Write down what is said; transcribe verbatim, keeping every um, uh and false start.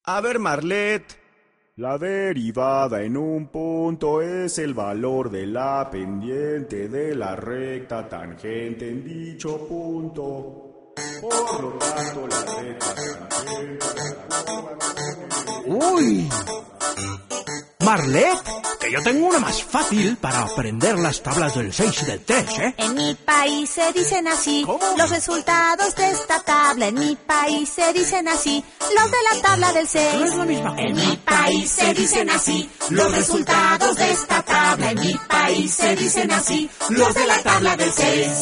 A ver, Marlet. La derivada en un punto es el valor de la pendiente de la recta tangente en dicho punto. Por lo tanto, la recta tangente... ¡Uy! Marlet, que yo tengo una más fácil para aprender las tablas del seis y del tres, ¿eh? En mi país se dicen así. ¿Cómo? Los resultados de esta tabla. En mi país se dicen así. Los de la tabla del seis. No es la misma cosa. En mi país se dicen así. Los resultados de esta tabla. En mi país se dicen así. Los de la tabla del seis.